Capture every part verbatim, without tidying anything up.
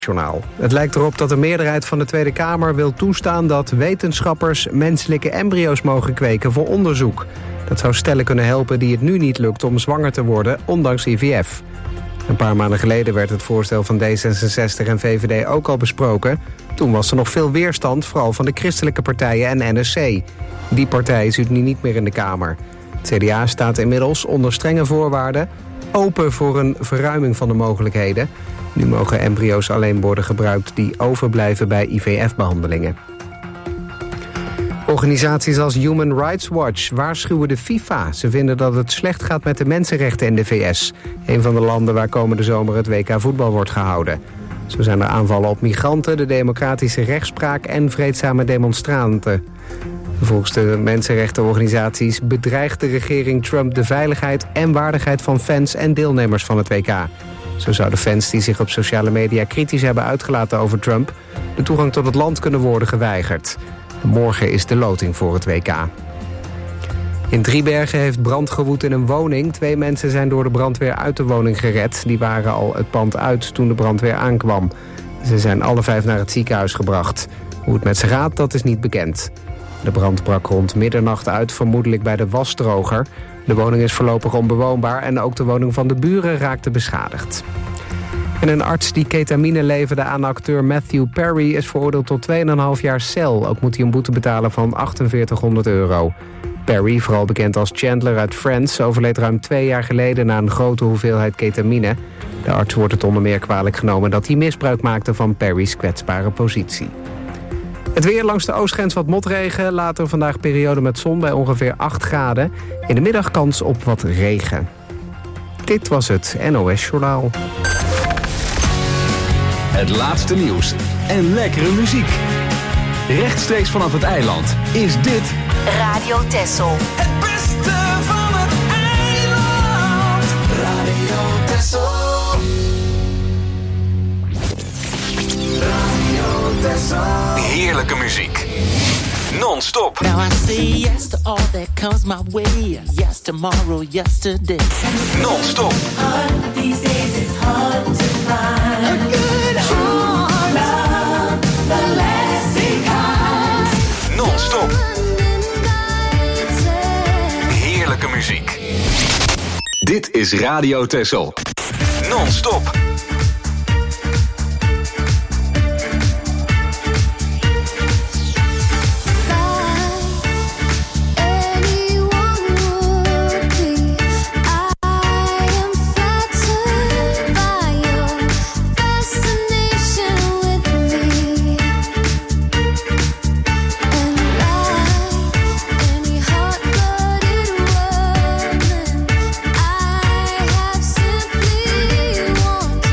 Journaal. Het lijkt erop dat de meerderheid van de Tweede Kamer wil toestaan dat wetenschappers menselijke embryo's mogen kweken voor onderzoek. Dat zou stellen kunnen helpen die het nu niet lukt om zwanger te worden, ondanks I V F. Een paar maanden geleden werd het voorstel van D zesenzestig en V V D ook al besproken. Toen was er nog veel weerstand, vooral van de christelijke partijen en N S C. Die partij zit nu niet meer in de Kamer. Het C D A staat inmiddels onder strenge voorwaarden open voor een verruiming van de mogelijkheden. Nu mogen embryo's alleen worden gebruikt die overblijven bij I V F-behandelingen. Organisaties als Human Rights Watch waarschuwen de FIFA. Ze vinden dat het slecht gaat met de mensenrechten in de V S. Een van de landen waar komende zomer het W K voetbal wordt gehouden. Zo zijn er aanvallen op migranten, de democratische rechtspraak en vreedzame demonstranten. Volgens de mensenrechtenorganisaties bedreigt de regering Trump de veiligheid en waardigheid van fans en deelnemers van het W K. Zo zouden fans die zich op sociale media kritisch hebben uitgelaten over Trump de toegang tot het land kunnen worden geweigerd. Morgen is de loting voor het W K. In Driebergen heeft brand gewoed in een woning. Twee mensen zijn door de brandweer uit de woning gered. Die waren al het pand uit toen de brandweer aankwam. Ze zijn alle vijf naar het ziekenhuis gebracht. Hoe het met ze gaat, dat is niet bekend. De brand brak rond middernacht uit, vermoedelijk bij de wasdroger. De woning is voorlopig onbewoonbaar en ook de woning van de buren raakte beschadigd. En een arts die ketamine leverde aan acteur Matthew Perry is veroordeeld tot twee komma vijf jaar cel. Ook moet hij een boete betalen van achtenveertighonderd euro. Perry, vooral bekend als Chandler uit Friends, overleed ruim twee jaar geleden na een grote hoeveelheid ketamine. De arts wordt het onder meer kwalijk genomen dat hij misbruik maakte van Perry's kwetsbare positie. Het weer langs de oostgrens wat motregen. Later vandaag periode met zon bij ongeveer acht graden. In de middag kans op wat regen. Dit was het N O S Journaal. Het laatste nieuws en lekkere muziek. Rechtstreeks vanaf het eiland is dit Radio Texel. Het beste van het eiland. Radio Texel. Radio Texel. heerlijke muziek. Non-stop. Now I say yes to all that comes my way. Yes tomorrow, yesterday. Non-stop. Hard these days it's hard to find a good heart. Love, the lasting kind. Non-stop. Heerlijke muziek. Dit is Radio Texel. Non-stop. Want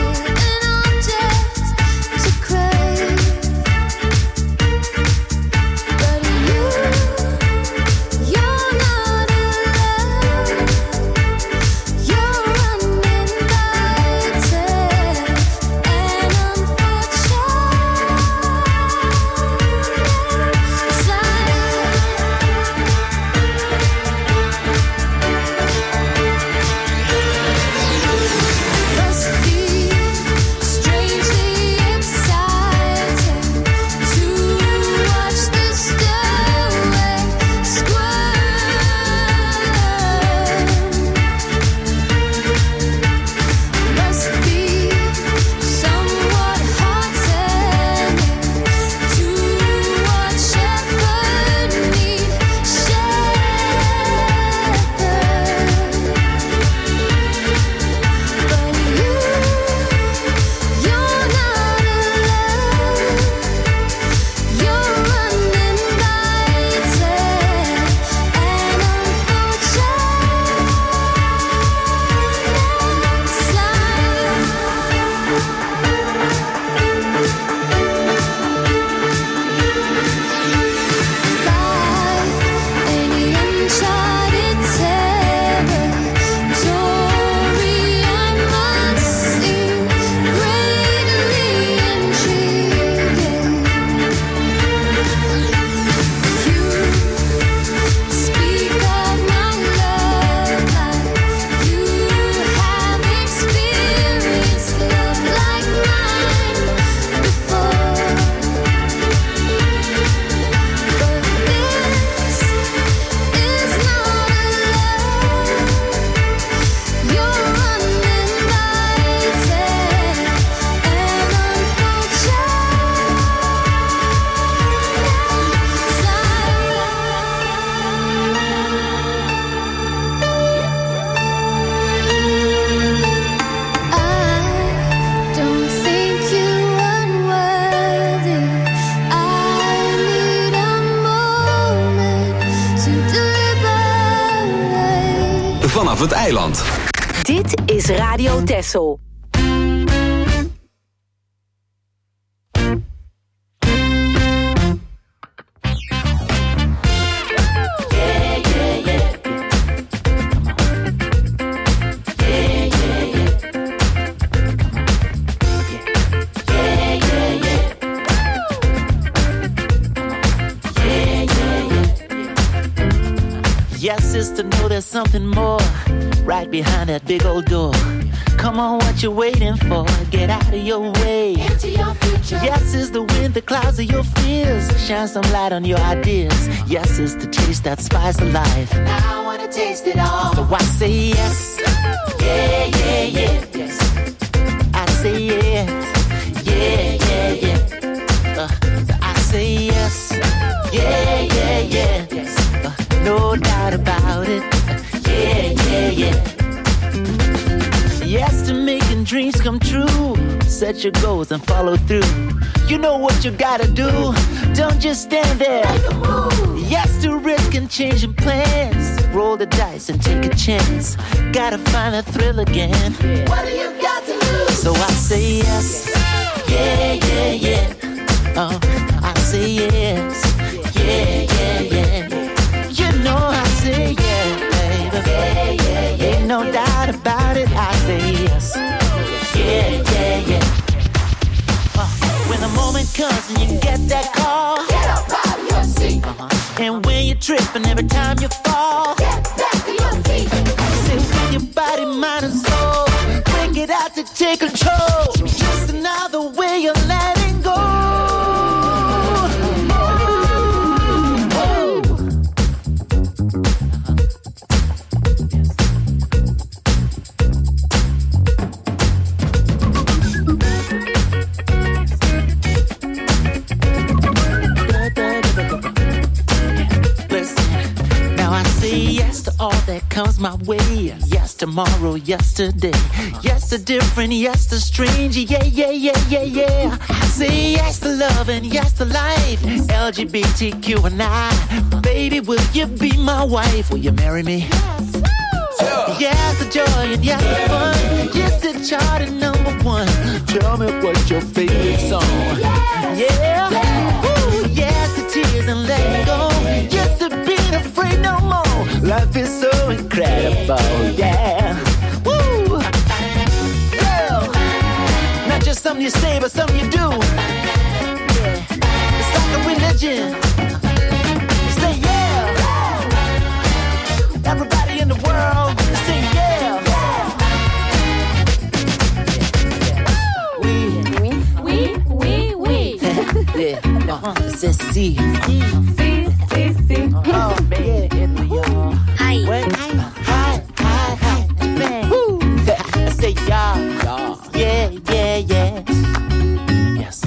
vanaf het eiland. Dit is Radio Texel. Yes, sister, know there's something more right behind that big old door. Come on, what you waiting for? Get out of your way. Into your future. Yes, is the wind, the clouds of your fears. Shine some light on your ideas. Yes, is the taste that spice of life. Now I wanna taste it all. So I say yes. Yeah, yeah, yeah. Yes. I say yes. Yeah, yeah, yeah. Uh, so I say yes. Yeah, yeah, yeah. Yes. Uh, no doubt about it. Uh, yeah, yeah, yeah. Yes to making dreams come true. Set your goals and follow through. You know what you gotta do. Don't just stand there. Make a move. Yes to risk and changing plans. Roll the dice and take a chance. Gotta find a thrill again. What do you got to lose? So I say yes. Yeah, yeah, yeah. Oh, I say yes. Yeah, yeah, yeah. You know I say yeah, baby. Yeah, yeah, yeah. Ain't no doubt about it. I say yes. Yeah, yeah, yeah. Uh, when the moment comes and you get that call, Get up out of your seat. uh-huh. And when you trip and every time you fall, Get back to your feet. say with your body, mind and soul, break it out to take control. Just another way you're letting go. Yes to all that comes my way. Yes, tomorrow, yesterday. Yes to different, yes to strange. Yeah, yeah, yeah, yeah, yeah. I say yes to love and yes to life. L G B T Q and I. Baby, will you be my wife? Will you marry me? Yes. Yes to joy and yes to fun. Yes to chart and number one. Tell me what's your favorite song. Yeah. Woo. Yes to tears and letting go. Yes to being afraid no more. Life is so incredible, yeah. Woo! Yeah. Not just something you say, but something you do. Yeah. It's like a religion. Say yeah. Everybody in the world, say yeah. We, Oui, oui, oui. yeah. Uh-huh. C'est si. Si, si, si. Oh, man, Italy, y'all. Hi. Wait, hi, hi, hi, Japan. Woo. I say y'all, y'all. Yeah, yeah, yeah. Yes.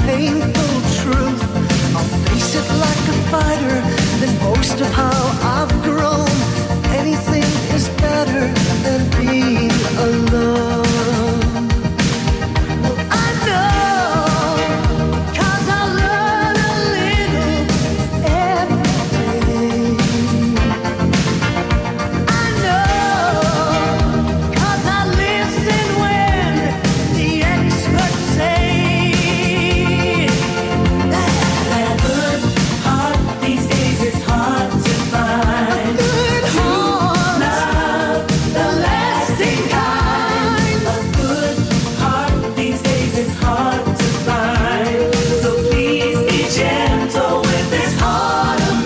painful truth. I'll face it like a fighter, then boast of how I've grown. Anything is better than being alone. I know, 'cause I learn a little every day. I know, 'cause I listen when the experts say that a good heart these days is hard to find. A good heart, love, the lasting kind. A good heart these days is hard to find. So please be gentle with this heart of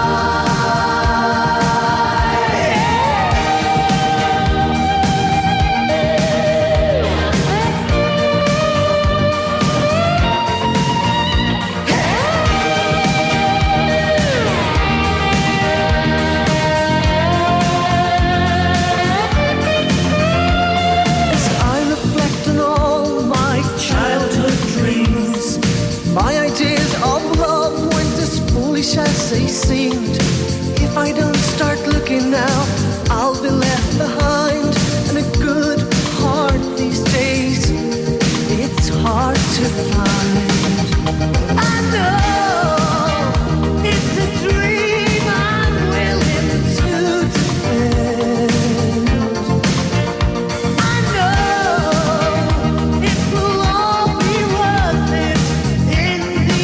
As I reflect on all my childhood dreams, my ideas of love weren't as foolish as they seemed. If I don't start looking now, I'll be left behind. And a good heart these days, it's hard to find. I know it's a dream I'm willing to defend. I know it will all be worth it in the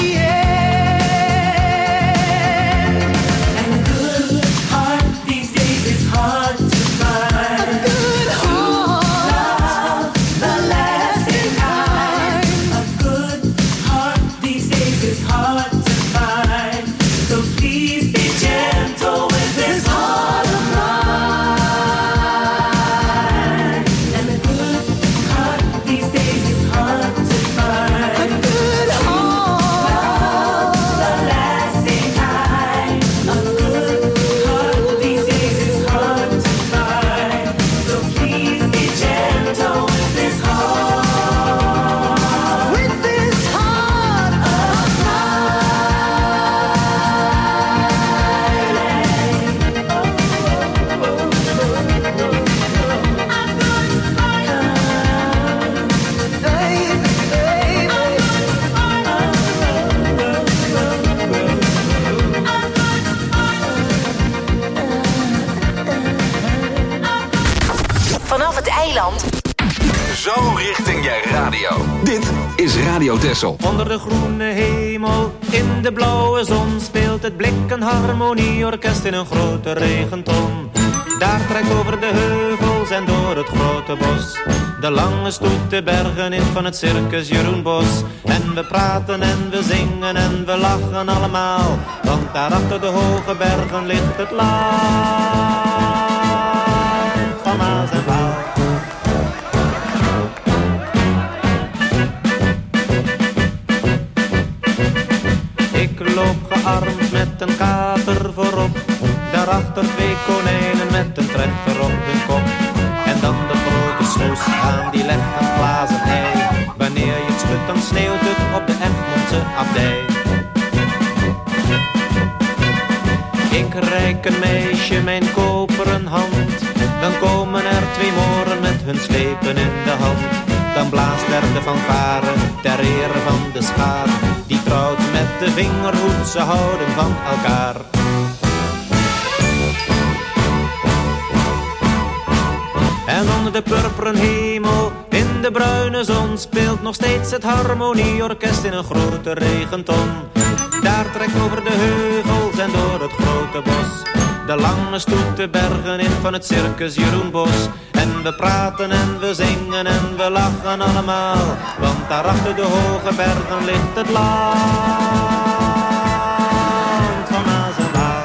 end. And a good heart these days is hard to find. A good heart, the lasting kind. A good heart these days is hard to find. So please be gentle with this heart of mine. And a good heart these days is hard to find. A good heart, the lasting kind. A good heart these days is hard to find. So please be gentle with this heart. With this heart of Vanaf het eiland Zo richting je radio. Dit is Radio Texel. Onder de groene hemel, in de blauwe zon, speelt het Blikken Harmonieorkest in een grote regenton. Daar trekt over de heuvels en door het grote bos de lange stoet de bergen in van het circus Jeroen Bos. En we praten en we zingen en we lachen allemaal, want daar achter de hoge bergen ligt het land van Maas en Waal. Ik loop gearmd met een kater voorop, daarachter twee konijnen met een trechter op hun kop. En dan de grote snoes aan, die legt een glazen ei. Wanneer je het schudt, dan sneeuwt het op de Egmondse abdij. Ik reik een meisje mijn koperen hand, dan komen er twee moren met hun slepen in de hand. Dan blaast er de fanfare ter ere van de schaar, die trouwt met de vingerhoed, ze houden van elkaar. En onder de purperen hemel, in de bruine zon, speelt nog steeds het Harmonieorkest in een grote regenton. Daar trekt over de heuvels en door het grote bos de lange stoet de bergen in van het circus Jeroen Bos. En we praten en we zingen en we lachen allemaal, want daar achter de hoge bergen ligt het land van Maas en Waal.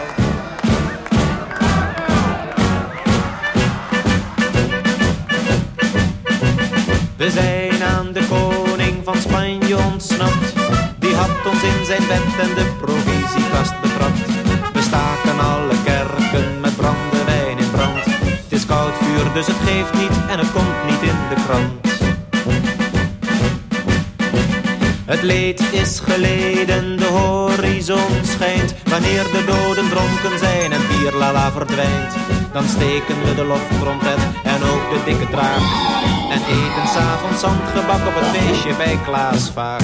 We zijn aan de koning van Spanje ontsnapt, die had ons in zijn bed en de provisiekast betrapt. We staken alle kerken met brandewijn in brand. Het is koud vuur, dus het geeft niet en het komt niet in de krant. Het leed is geleden, de horizon schijnt. Wanneer de doden dronken zijn en bierlala verdwijnt, dan steken we de loftrompet en ook de dikke draak. En eten 's avonds zandgebak op het feestje bij Klaas Vaak.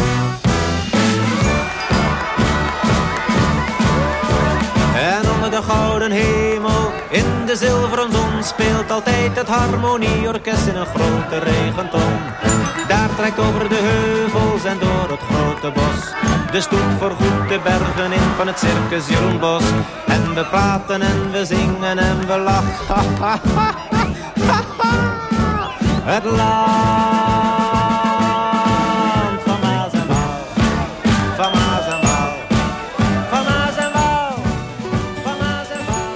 En onder de gouden hemel, in de zilveren zon, speelt altijd het harmonieorkest in een grote regenton. Daar trekt over de heuvels en door het grote bos de stoet voorgoed de bergen in van het circus Jeroen Bos. En we praten en we zingen en we lachen. Het land van Maas en Waal, van Maas en Waal, van Maas en Waal, van Maas en Waal.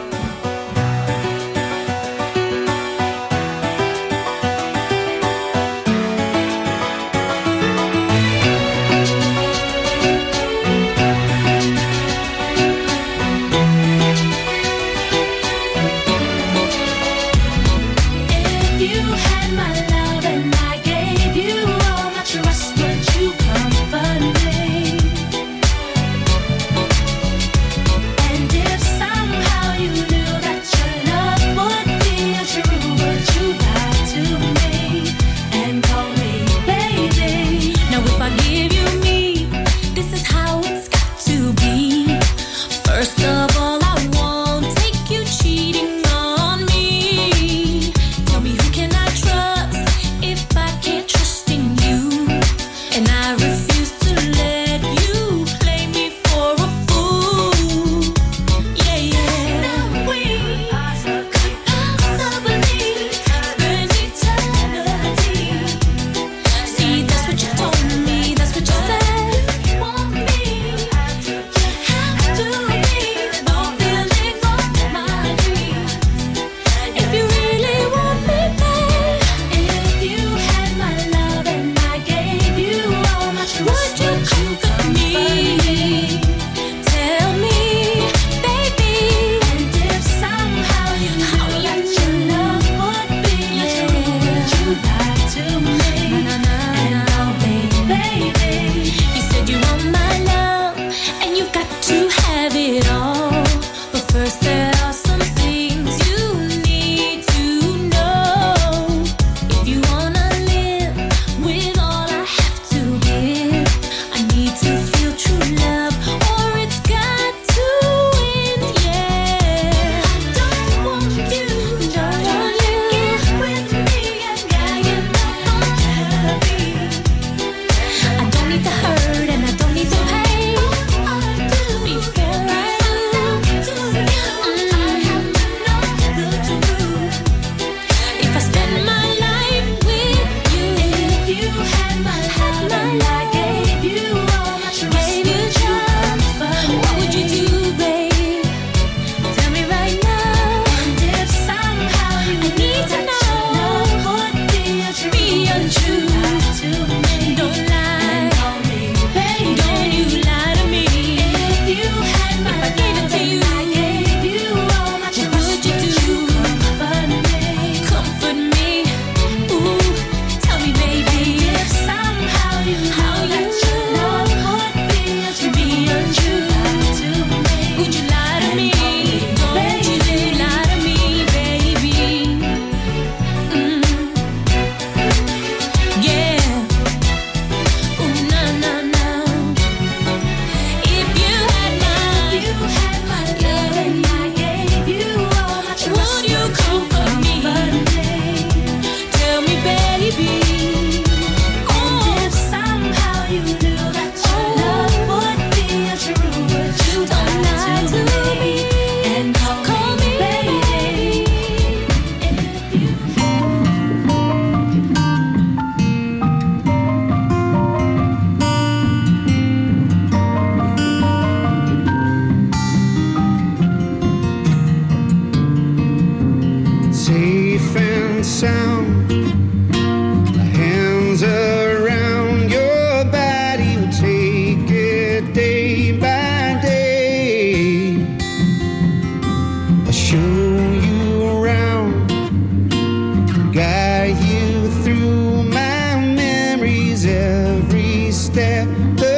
every step.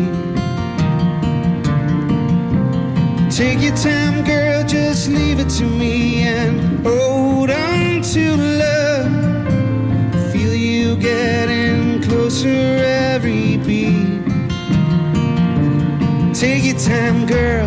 Take your time, girl, just leave it to me and hold on to love. Feel you getting closer every beat. Take your time, girl.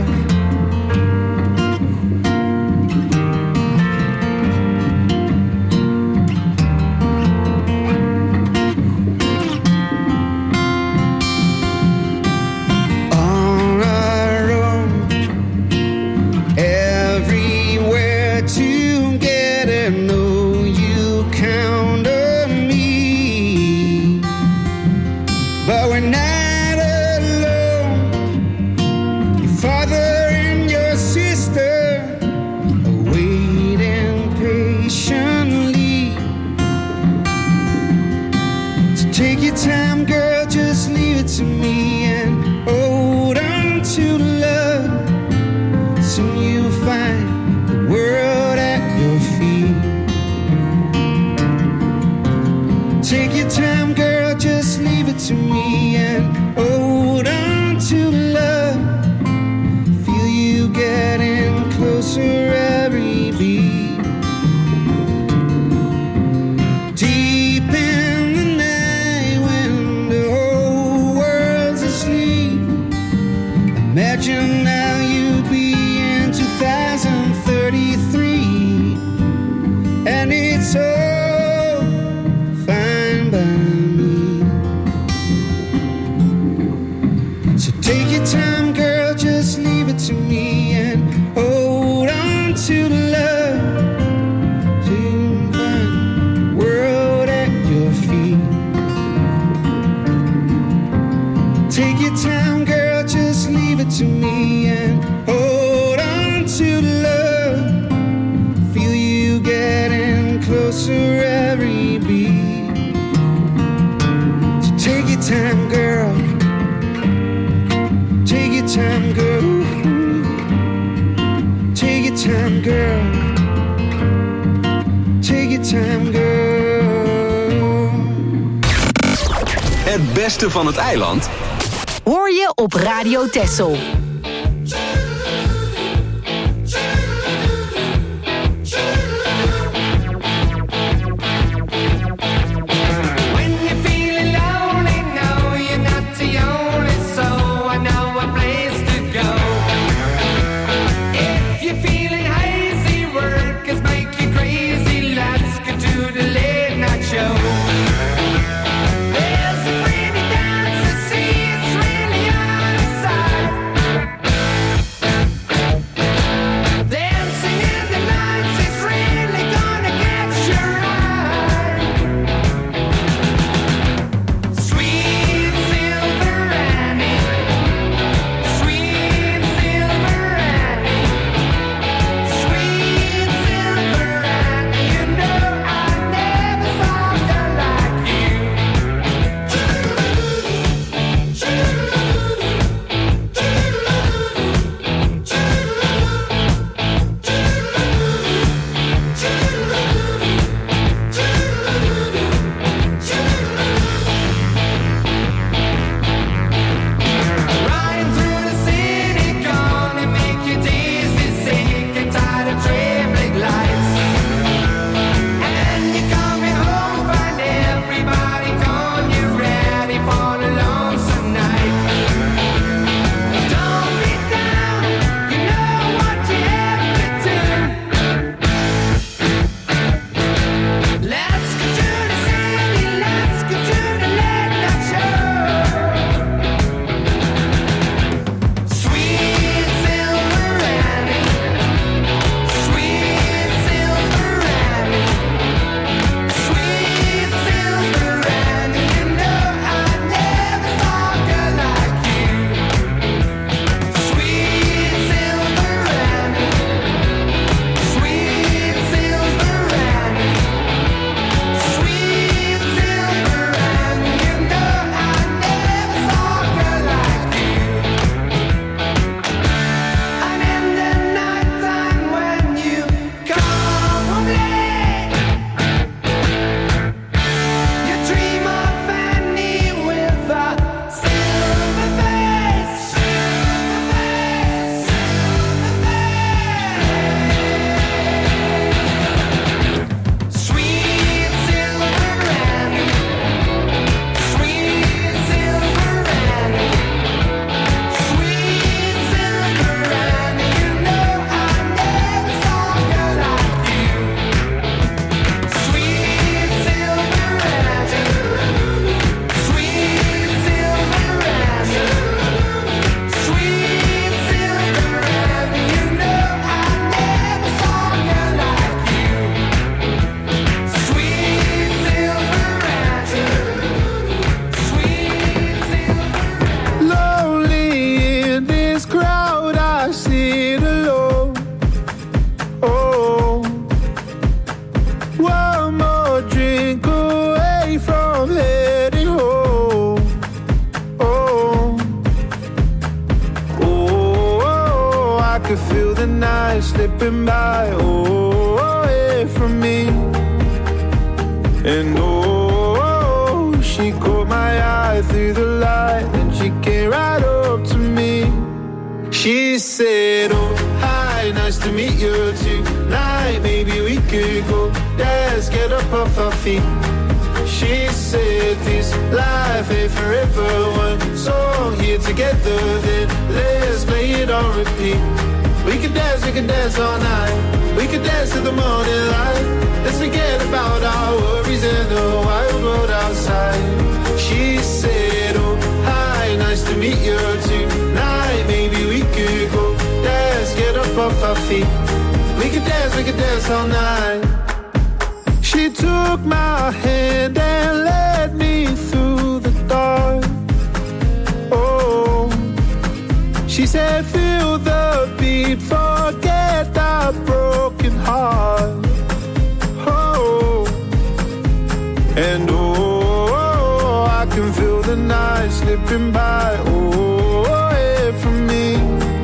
Het beste van het eiland hoor je op Radio Texel. There's a pretty dance to see, it's really on the side. slipping by, oh, away from me. And oh, she caught my eye through the light, and she came right up to me. She said, oh, hi, nice to meet you tonight. Maybe we could go dance, get up off our feet. She said this life ain't forever. One song here together, then let's play it on repeat. We could dance, we could dance all night. We could dance to the morning light. Let's forget about our worries and the wild world outside. She said, oh, hi, nice to meet you tonight. Maybe we could go dance, get up off our feet. We could dance, we could dance all night. She took my hand and led me through the dark. Oh, she said, feel the beat, forget our broken heart. Oh, and oh, I can feel the night slipping by, oh, away from me.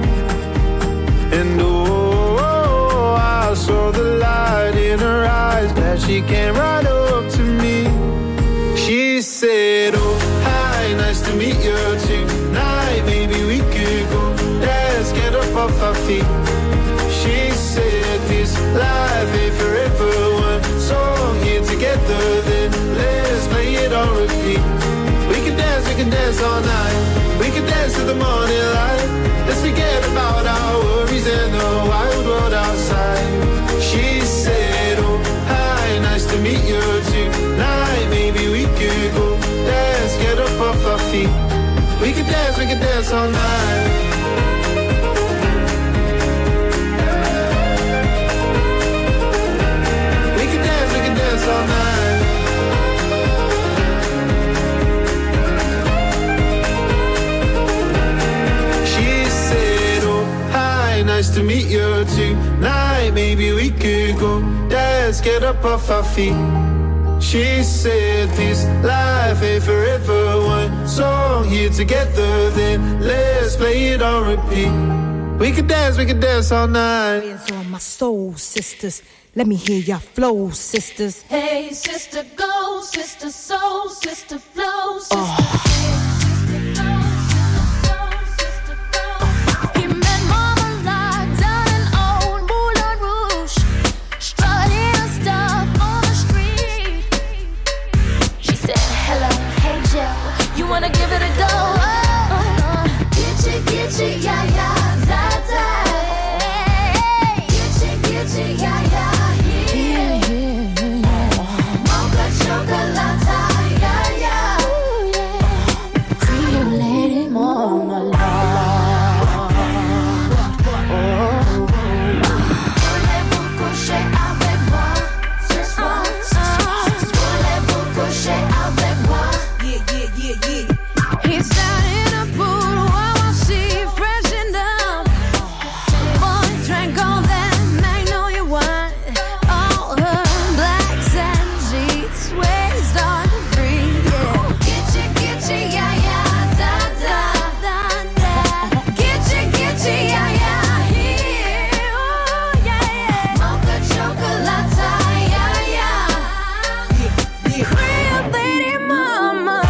And oh, I saw the light in her eyes, that she came right up to me. She said, oh, hi, nice to meet you tonight. Maybe we could go dance, get up off our feet. She said this life ain't forever. One song here together, then let's play it on repeat. We can dance, we can dance all night. We can dance to the morning light. Let's forget about our worries and the wild world outside. She said, oh, hi, nice to meet you tonight. Maybe we could go dance, get up off our feet. We can dance, we can dance all night. We can dance, we can dance all night. She said, oh, hi, nice to meet you tonight. Maybe we could go dance, get up off our feet. She said this life ain't forever. One song here together, then let's play it on repeat. We could dance, we could dance all night. Hands on my soul, sisters. Let me hear your flow, sisters. Hey, sister, go, sister, soul, sister, flow, sister. Oh. Wanna give it a go? Oh, Gitchy, gitchy, yeah, yeah, da, da. Gitchy, gitchy, yeah, yeah, yeah. Mocha chocolate, yeah, yeah. Creole lady, mama, love. Voulez-vous coucher avec moi ce soir? Voulez-vous coucher avec moi? He sat in a pool while she freshened up. Boy drank all that magnolia wine. All her blacks and sheets swayed on the free. Yeah. Gitchy, gitchy, yeah, yeah, da, da, da, da. Gitchy, gitchy, yeah, yeah, yeah. Oh, yeah, yeah. Mocha chocolate, yeah, yeah. Yeah, yeah. Creole lady mama.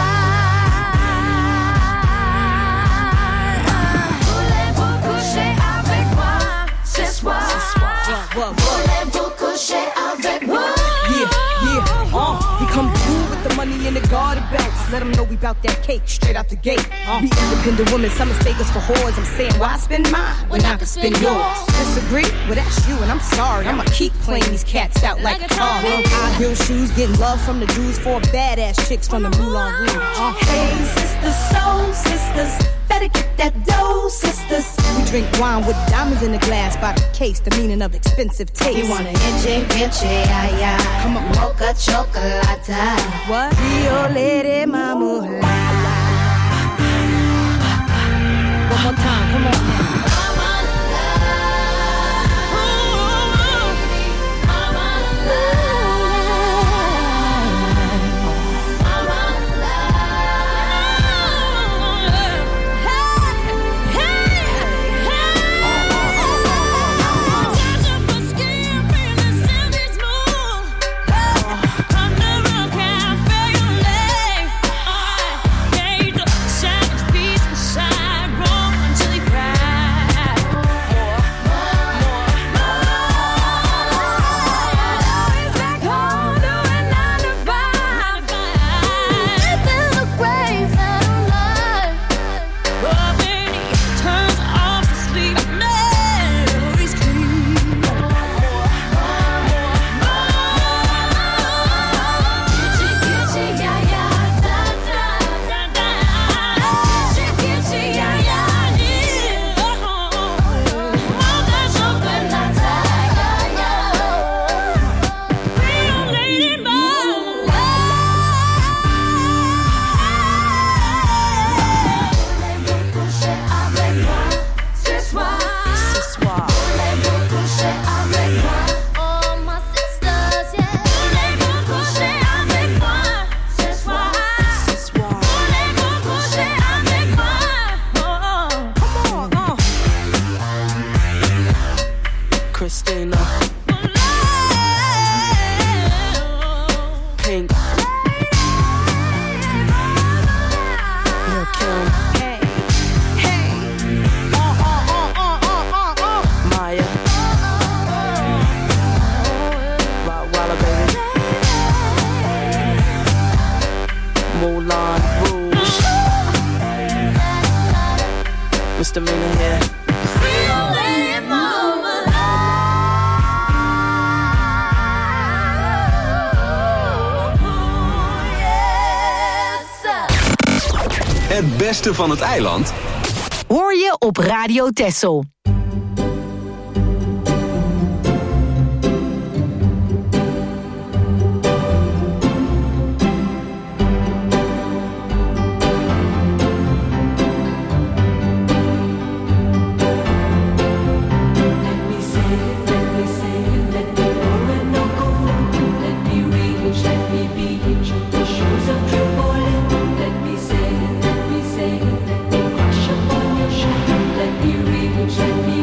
Voulez-vous coucher avec moi? Yeah, yeah, uh, we come through with the money in the garden bags. Let them know we bout that cake straight out the gate. Uh, be independent women, some mistake us for whores. I'm saying, why spend mine when I can spend yours? Disagree? Well, that's you, and I'm sorry. I'ma keep playing these cats out like a car. High heel shoes, getting love from the dudes, four badass chicks from the Moulin Rouge. Uh, Hey, sisters, soul sisters, better get that dough, sisters. we drink wine with diamonds in the glass by the case, the meaning of expensive taste. You want an inche, inche, yeah, yeah. Come on. Mocha chocolate. What? Rio Lady Mama. One more time, come on. just a minute here. Het beste van het eiland hoor je op Radio Texel. Let me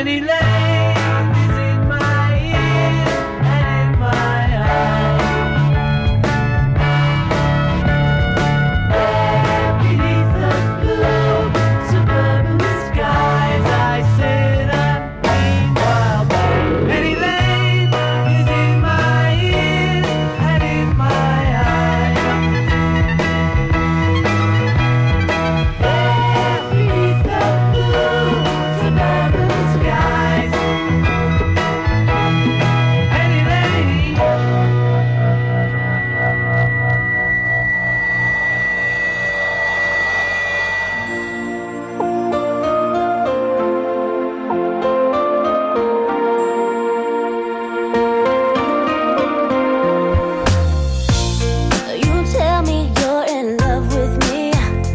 Penny Lane is in my ears and in my eyes. There beneath the blue suburban skies, I sit and meanwhile Penny Lane is in my ears and in my eyes. There beneath the blue suburban skies, Penny Lane. You tell me you're in love with me,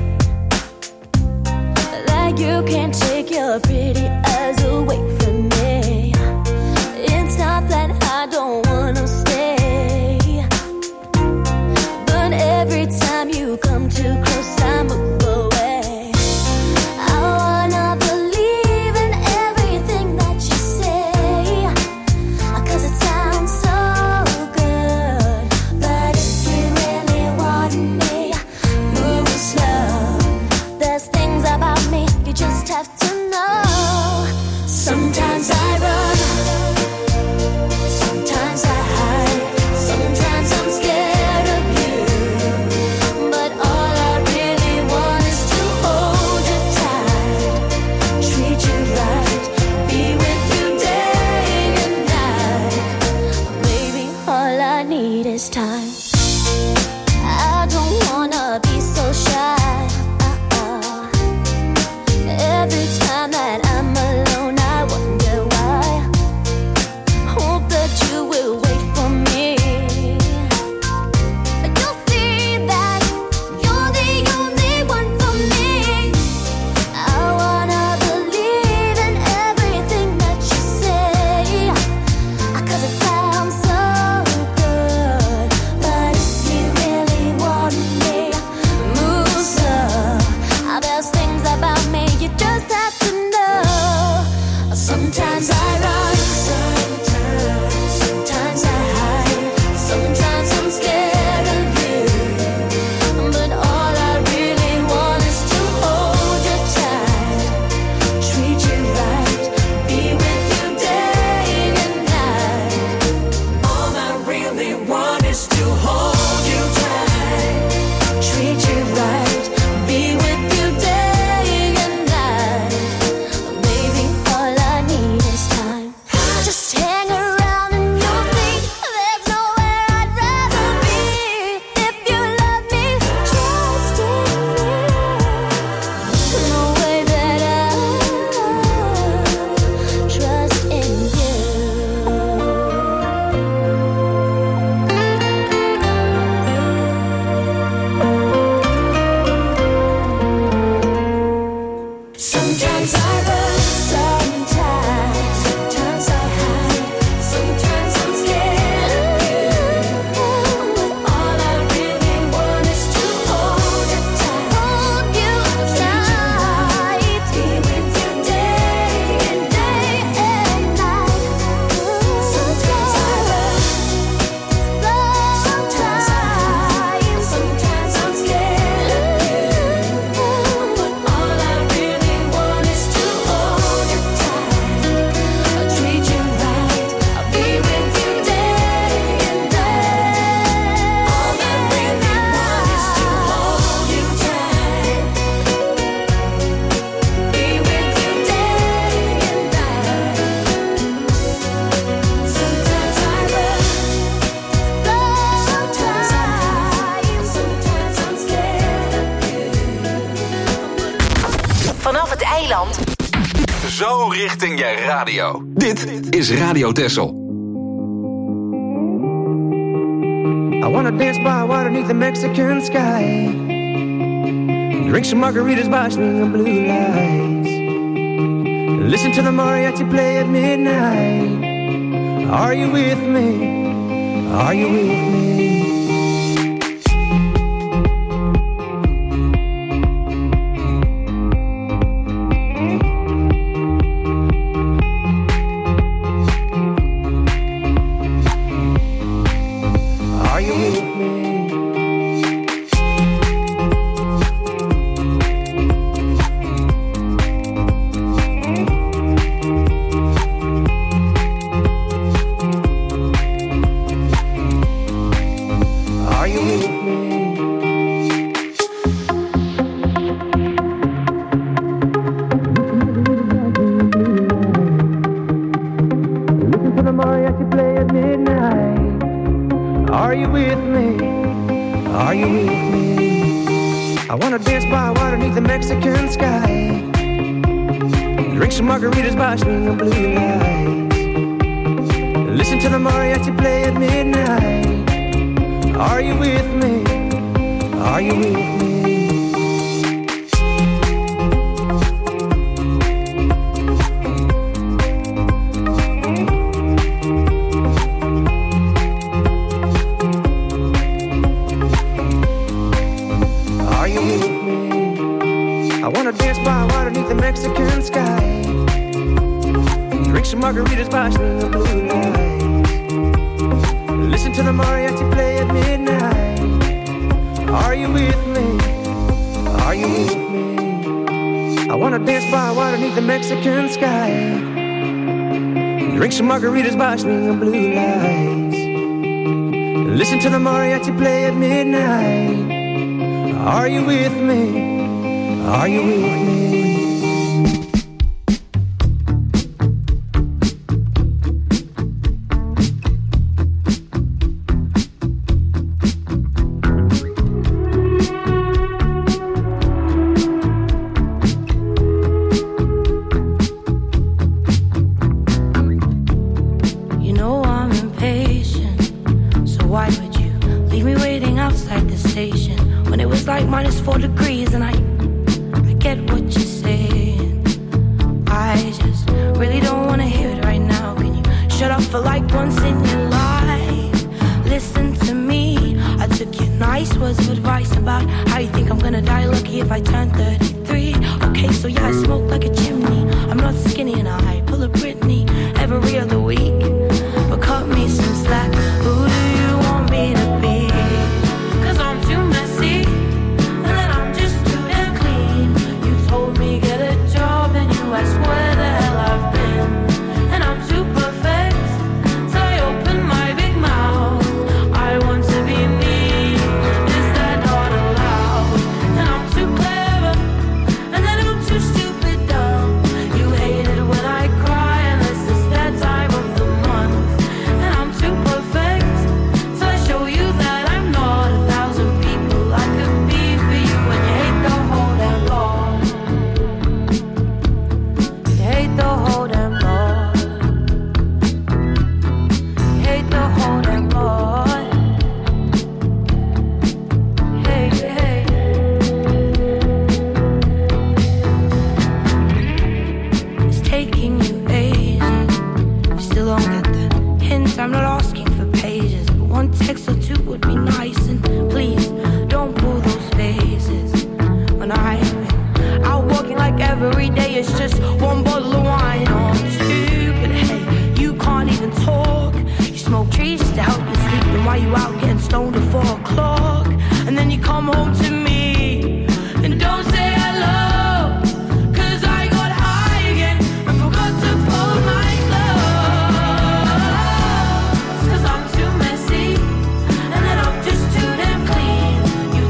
like you can't take your pretty eyes away from me. It's not that I don't wanna stay, but every time you come too close, I move away. I wanna believe in everything that you say, 'cause it sounds so good. But if you really want me, move slow. There's things about me you just have to know. Sometimes I run, sometimes I hide, sometimes I'm scared of you. But all I really want is to hold you tight, treat you right, be with you day and night. Baby, all I need is time. I don't wanna be so shy. Uh-uh. Every time that I'm alone, I wonder why. Hope that you will wait for me. You'll see that you're the only one for me. I wanna believe in everything that you say, 'cause it sounds so good. But if you really want me, move slow. There's things about me you just have to know. Sometimes I run, sometimes, sometimes I hide, sometimes I'm scared of you. But all I really want is to hold you tight, treat you right, be with you day and night. All I really want is to hold you tight, treat you right, be with you day and night. Baby, all I need is time. Just hang around and you'll see there's nowhere I'd rather be. If you love me, trust in me, the way that I trust in you. Sometimes I run, sometimes, sometimes I hide, sometimes I'm scared of you. But all I really want is to hold you tight, hold you tight, be with you day and day and night. Sometimes I run, sometimes I hide, sometimes I'm scared of you. But all I really want is to hold you tight, treat you right, I'll be with you day and day. All I really want is to hold you tight, be with you day and night. Sometimes I run, sometimes I hide, sometimes I'm scared of you. Vanaf het eiland Zo richting je radio. Dit is Radio Texel. I wanna dance by water beneath the Mexican sky, drink some margaritas by swinging blue lights, listen to the mariachi play at midnight. Are you with me? Are you with me? Mexican sky. Drink some margaritas by swinging blue lights. Listen to the mariachi play at midnight. Are you with me? Are you with me? Mexican sky. Drink some margaritas by swinging blue lights. Listen to the mariachi play at midnight. Are you with me? Are you with me? I wanna dance by water beneath the Mexican sky. Drink some margaritas by swinging blue lights. Listen to the mariachi play at midnight. Are you with me? Are you with me?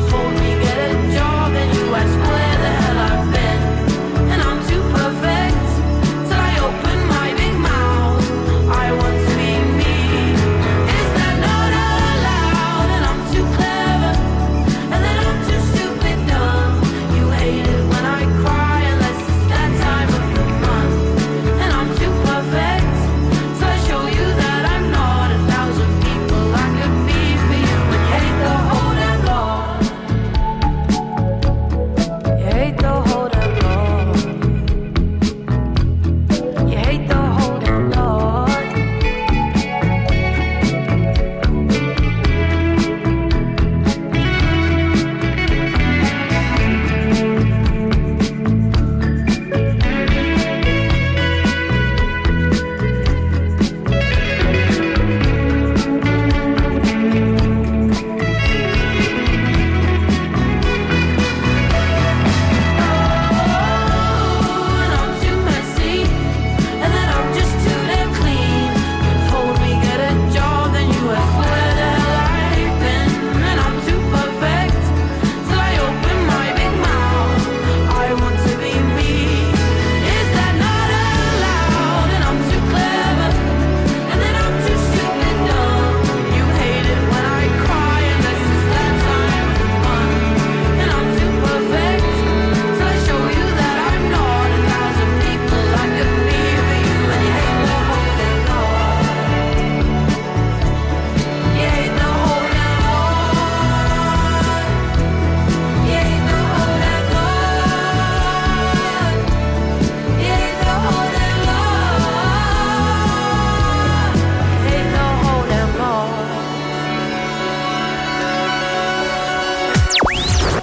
Perfect.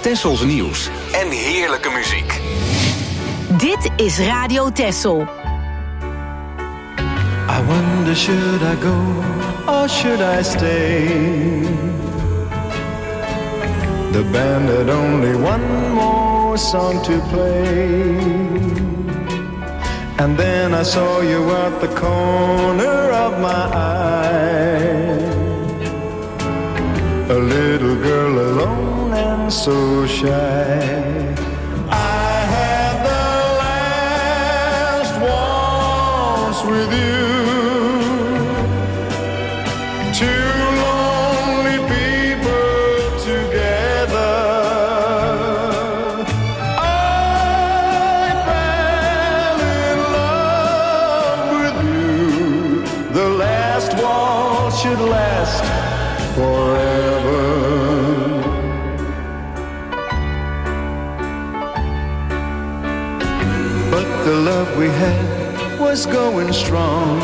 Tessels nieuws en heerlijke muziek. Dit is Radio Tessel. I wonder, should I go or should I stay? The band had only one more song to play. And then I saw you at the corner of my eye. A little girl alone and so shy. I had the last waltz with you. Two lonely people together. I fell in love with you. The last waltz should last forever. But the love we had was going strong.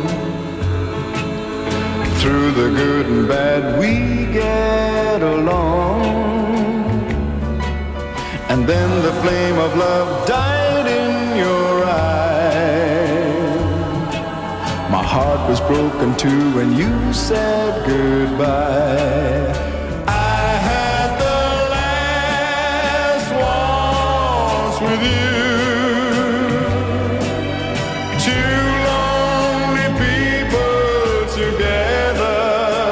Through the good and bad we get along. And then the flame of love died in your eye. My heart was broken too when you said goodbye. I had the last waltz with you. Two lonely people together.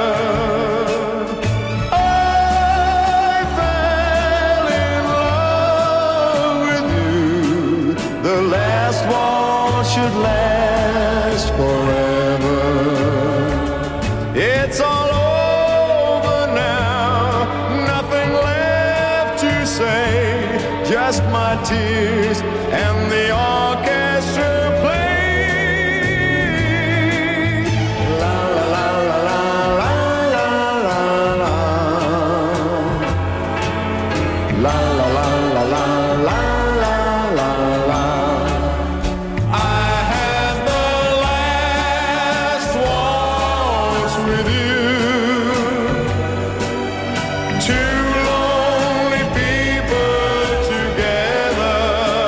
I fell in love with you. The last waltz should last forever. It's all over now, nothing left to say, just my tears and the orchestra play. La la la la la la la la la. La la la la la la la la la. I had the last waltz with you. Two lonely people together.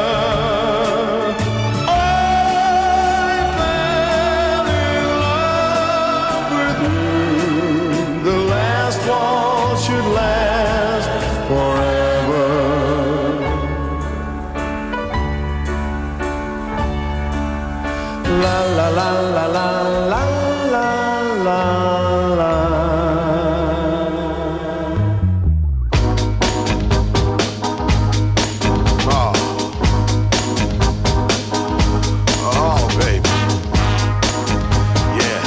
I fell in love with you. The last waltz should last forever. La la la la la la la la la. Oh. Oh, baby. Yeah.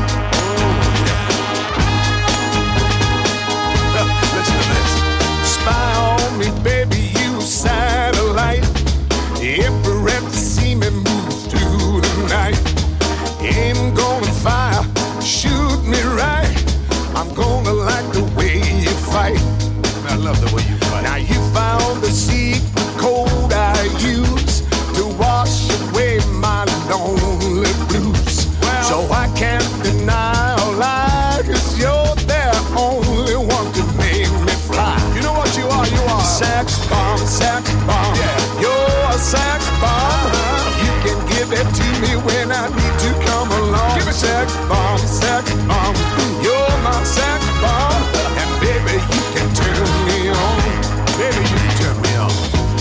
Oh, yeah. Listen to this. Spy on me, baby, you satellite. Ever at to see me move through the night. Aim gonna fire, shoot me right. I'm gonna like the way you fight. I love the way you fight. Now you found the secret code I use to wash away my lonely blues. So I can't deny or lie, 'cause you're the only one to make me fly. You know what you are? You are sex bomb, sex bomb. Yeah. You're a sex bomb. You can give it to me when I need to come along. Give me sex bomb, sex bomb. You're my sex bomb. And baby, you can turn me on. Baby, you can turn me on.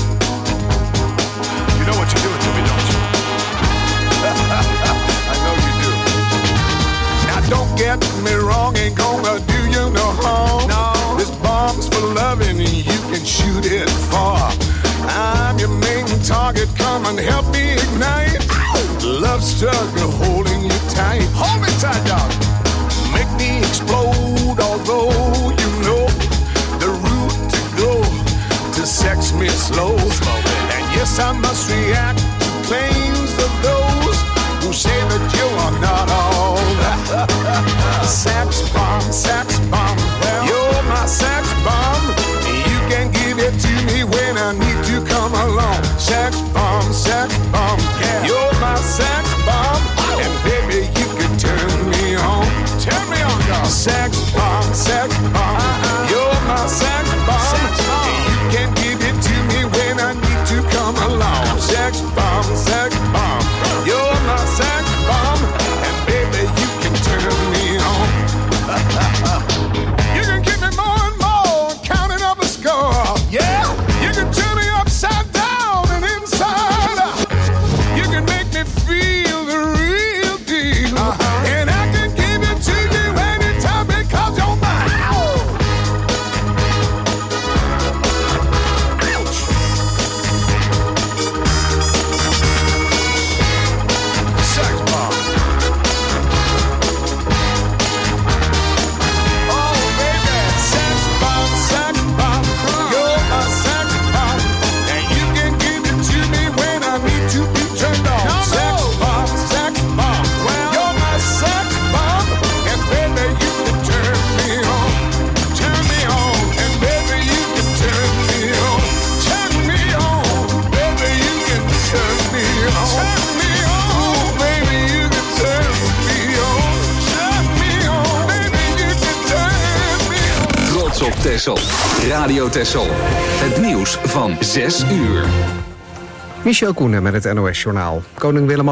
You know what you're doing to me, don't you? I know you do. Now don't get me wrong, ain't gonna do you no harm. No. This bomb's for loving and you can shoot it far. I'm your main target, come and help me ignite. Love struggle holding you tight. Hold me tight, dog. Make me explode, although you know the route to go to sex me slow. And yes, I must react to claims of those who say that you are not all that. Sex bomb, sex bomb. You're my sex bomb. You can give it to me when I need to come along. Sex bomb, sex bomb. Yeah. You're my sex bomb. And baby, you can turn me on. Turn me on, dog. Sex bomb, sex bomb. Uh-uh. You're my sex bomb. Sex bomb. You Texel. Radio Texel. Het nieuws van zes uur. Michel Koenen met het N O S-journaal. Koning Willem